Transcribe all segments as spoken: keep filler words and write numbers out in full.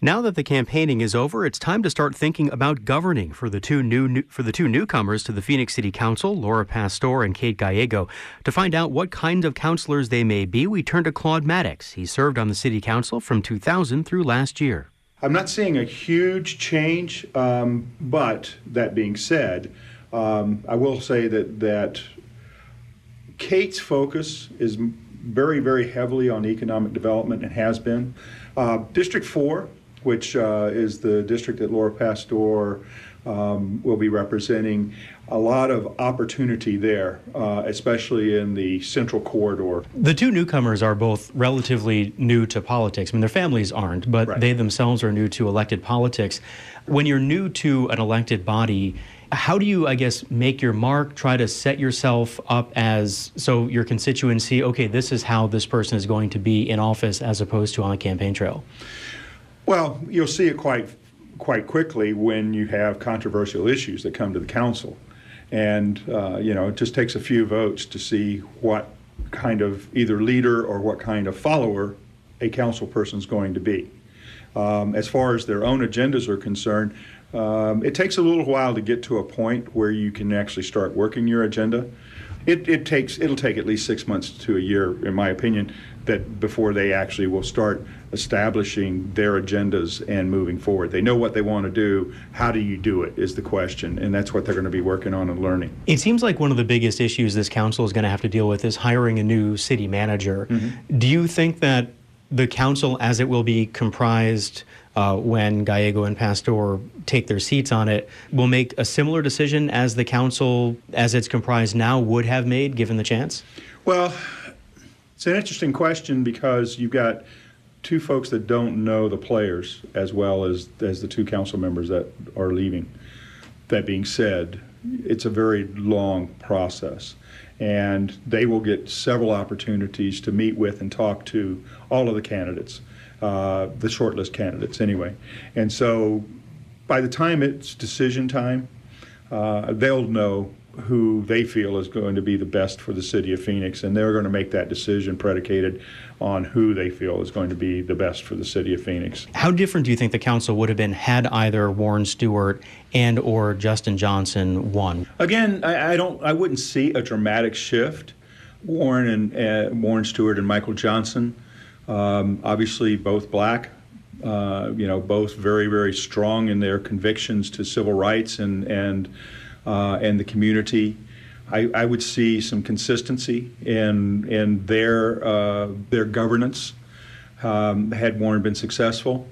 Now that the campaigning is over, it's time to start thinking about governing for the two new for the two newcomers to the Phoenix City Council, Laura Pastor and Kate Gallego. To find out what kind of councilors they may be, we turn to Claude Maddox. He served on the City Council from two thousand through last year. I'm not seeing a huge change, um, but that being said, um, I will say that that Kate's focus is very, very heavily on economic development and has been. Uh, District four, which uh, is the district that Laura Pastor um, will be representing, a lot of opportunity there, uh, especially in the central corridor. The two newcomers are both relatively new to politics. I mean, their families aren't, but Right. they themselves are new to elected politics. When you're new to an elected body, how do you, I guess, make your mark, try to set yourself up as, so your constituency, okay, this is how this person is going to be in office as opposed to on a campaign trail? Well, you'll see it quite quite quickly when you have controversial issues that come to the council. And, uh, you know, it just takes a few votes to see what kind of either leader or what kind of follower a council person is going to be. Um, as far as their own agendas are concerned, um, it takes a little while to get to a point where you can actually start working your agenda. It, it takes, it'll take at least six months to a year, in my opinion, that before they actually will start establishing their agendas and moving forward. They know what they want to do. How do you do it is the question, and that's what they're going to be working on and learning. It seems like one of the biggest issues this council is going to have to deal with is hiring a new city manager. Mm-hmm. Do you think that the council, as it will be comprised uh, when Gallego and Pastor take their seats on it, will make a similar decision as the council, as it's comprised now, would have made, given the chance? Well, it's an interesting question because you've got two folks that don't know the players as well as, as the two council members that are leaving. That being said, it's a very long process, and they will get several opportunities to meet with and talk to all of the candidates, uh, the shortlist candidates anyway. And so by the time it's decision time, uh, they'll know who they feel is going to be the best for the city of Phoenix, and they're going to make that decision predicated on who they feel is going to be the best for the city of Phoenix. How different do you think the council would have been had either Warren Stewart and or Justin Johnson won? Again, I, I don't. I wouldn't see a dramatic shift. Warren and uh, Warren Stewart and Michael Johnson, um, obviously both black. Uh, you know, both very, very strong in their convictions to civil rights and and. Uh, and the community. I, I would see some consistency in in their uh, their governance um, had Warren been successful.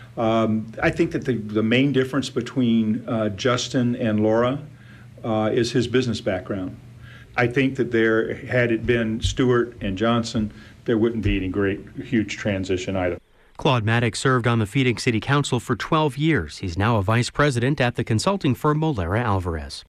Um, I think that the, the main difference between uh, Justin and Laura uh, is his business background. I think that there, had it been Stewart and Johnson, there wouldn't be any great, huge transition either. Claude Maddox served on the Phoenix City Council for twelve years. He's now a vice president at the consulting firm Molera Alvarez.